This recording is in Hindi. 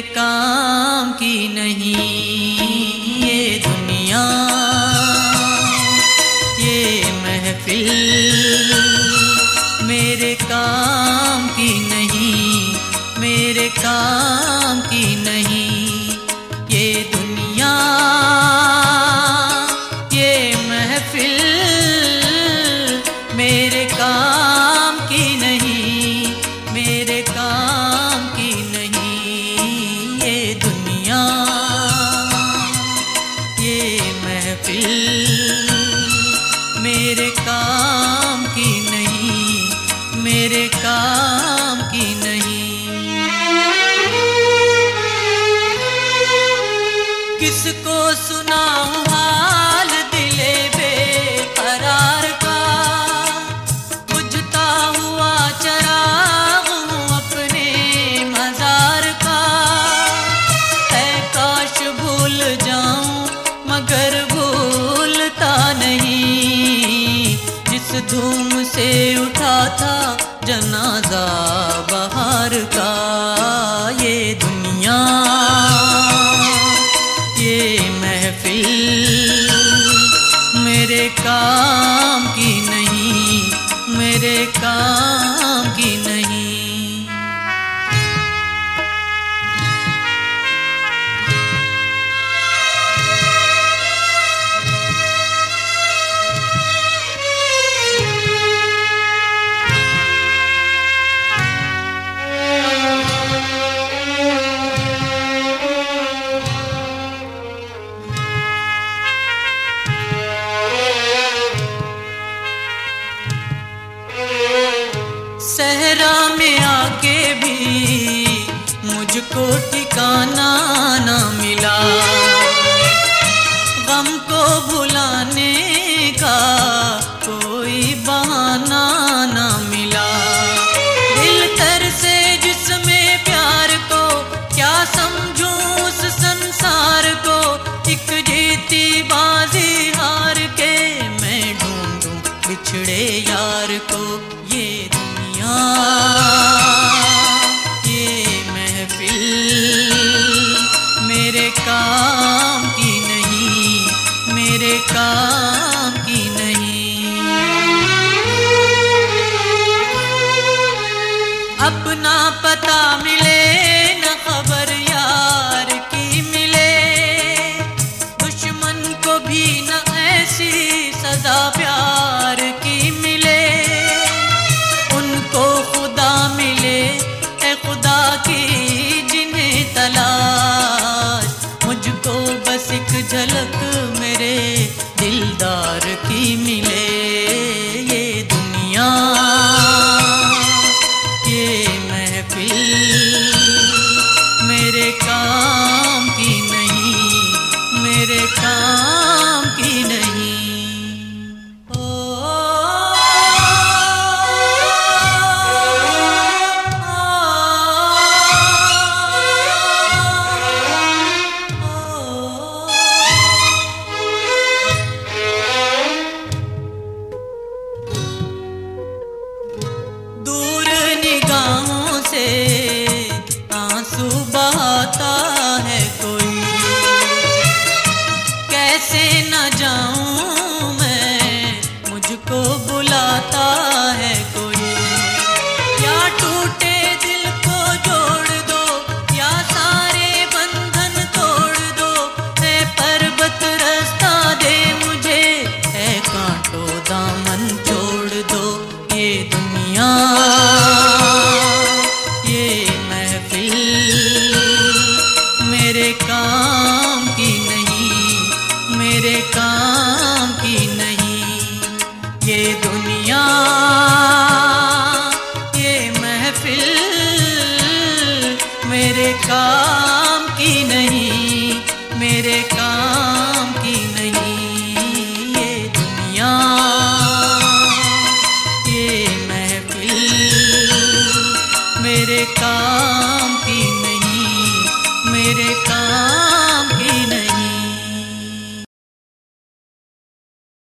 काम की नहीं ये दुनिया, ये महफिल मेरे काम की नहीं, मेरे काम की नहीं ये दुनिया, ये महफिल मेरे काम की नहीं, मेरे काम की नहीं ये दुनिया, ये महफिल मेरे काम की नहीं, मेरे काम की नहीं। किसको सुनाऊं हाल दिले बेकरार का, बुझता हुआ चराग हूँ अपने मज़ार का। है काश भूल जाऊं मगर भूलता नहीं, जिस धूम से उठा था जनाजा बहार का। ये दुनिया, ये महफिल मेरे काम की नहीं, मेरे काम की नहीं। सहरा में आके भी मुझको ठिकाना ना मिला, गम को भुलाने का कोई बहाना ना मिला। दिल तरसे जिसमें प्यार को, क्या समझूं उस संसार को। एक जीती बाजी हार के मैं ढूंढूं बिछड़े यार को। ये ये महफिल मेरे काम की नहीं, मेरे काम की नहीं। अपना पता मिले न खबर यार की मिले, दुश्मन को भी न ऐसी सजा प्यार की मिले। उनको खुदा मिले है खुदा की जिन्हें तलाश, मुझको बस एक झलक मेरे दिलदार की मिले। ये दुनिया, ये महफिल मेरे काम की नहीं, मेरे काम की नहीं। आंसू बहाता है कोई, कैसे न जाऊं मैं, मुझको बुलाता है कोई। या टूटे दिल को जोड़ दो, या सारे बंधन तोड़ दो। है पर्वत रास्ता दे मुझे, है कांटो दामन छोड़ दो। ये दुनिया, मेरे काम की नहीं, मेरे काम की नहीं ये दुनिया, ये महफिल मेरे काम की नहीं, मेरे काम की नहीं ये दुनिया, ये महफिल मेरे काम की नहीं, मेरे काम